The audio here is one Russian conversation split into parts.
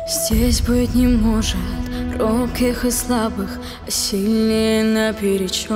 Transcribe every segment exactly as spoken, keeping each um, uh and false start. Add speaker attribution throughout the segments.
Speaker 1: Здесь быть не может робких и слабых, а сильнее наперечет.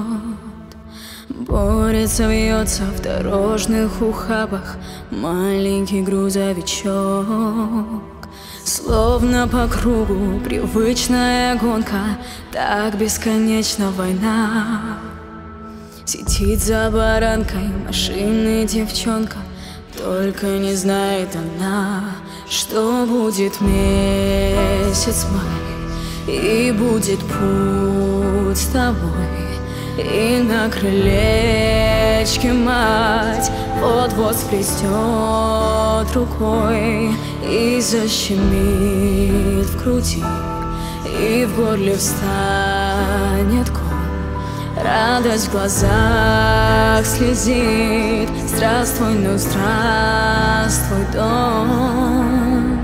Speaker 1: Борется, вьется в дорожных ухабах маленький грузовичок. Словно по кругу привычная гонка, так бесконечна война. Сидит за баранкой машины девчонка, только не знает она, что будет месяц май, и будет путь с тобой. И на крылечке мать вот-вот сплеснет рукой и защемит в груди, и в горле встанет ком. Радость в глазах слезит. Здравствуй, ну здравствуй, дом.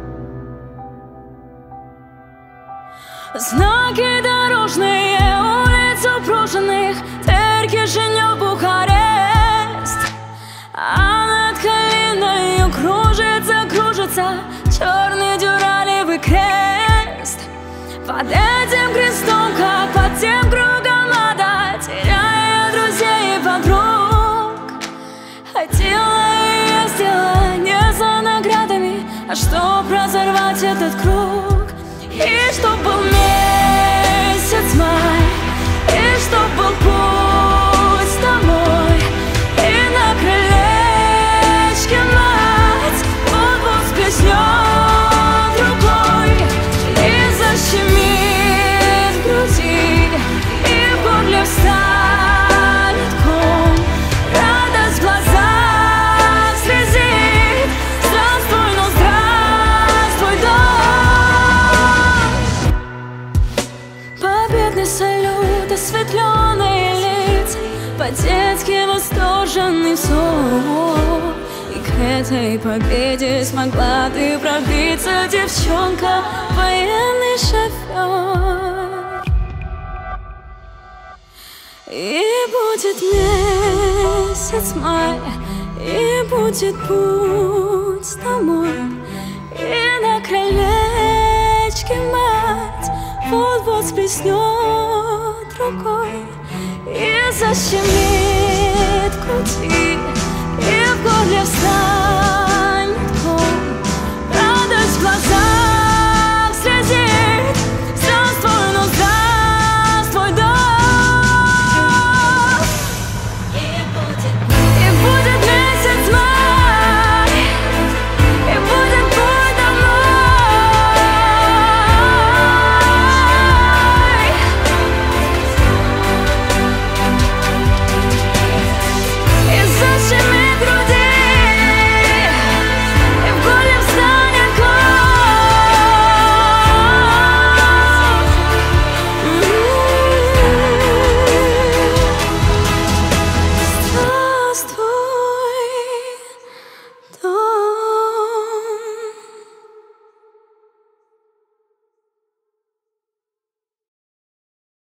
Speaker 1: Знаки дорожные, улиц упруженных, Терки, Женев, Бухарест. А над Калиною кружится, кружится черный дюралевый крест. Под этим крестом, как под тем кругом ада, теряя друзей и подруг. Хотела и ездила не за наградами, а чтоб разорвать этот круг. И чтоб был месяц май, и чтоб был путь домой, и на крылечке мать вот-вот сплеснет рукой и защемит в груди, и в горле встанет ком. Радость в глазах слезит. Здравствуй, ну здравствуй, дом. Победный салют, осветленные лица, по-детски восторженный взор. И к этой победе смогла ты пробиться, девчонка, военный шофер. И будет месяц май, и будет путь домой, и на крылечке мать вот-вот сплеснет рукой и защемит в груди.